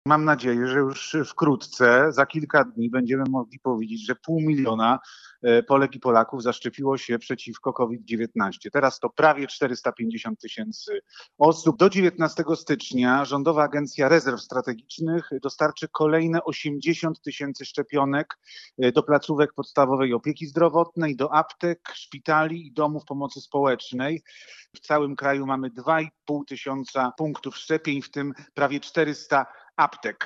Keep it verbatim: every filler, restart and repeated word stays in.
Mam nadzieję, że już wkrótce, za kilka dni będziemy mogli powiedzieć, że pół miliona Polek i Polaków zaszczepiło się przeciwko kowid dziewiętnaście. Teraz to prawie czterysta pięćdziesiąt tysięcy osób. Do dziewiętnastego stycznia Rządowa Agencja Rezerw Strategicznych dostarczy kolejne osiemdziesiąt tysięcy szczepionek do placówek podstawowej opieki zdrowotnej, do aptek, szpitali i domów pomocy społecznej. W całym kraju mamy dwa i pół tysiąca punktów szczepień, w tym prawie czterysta aptek.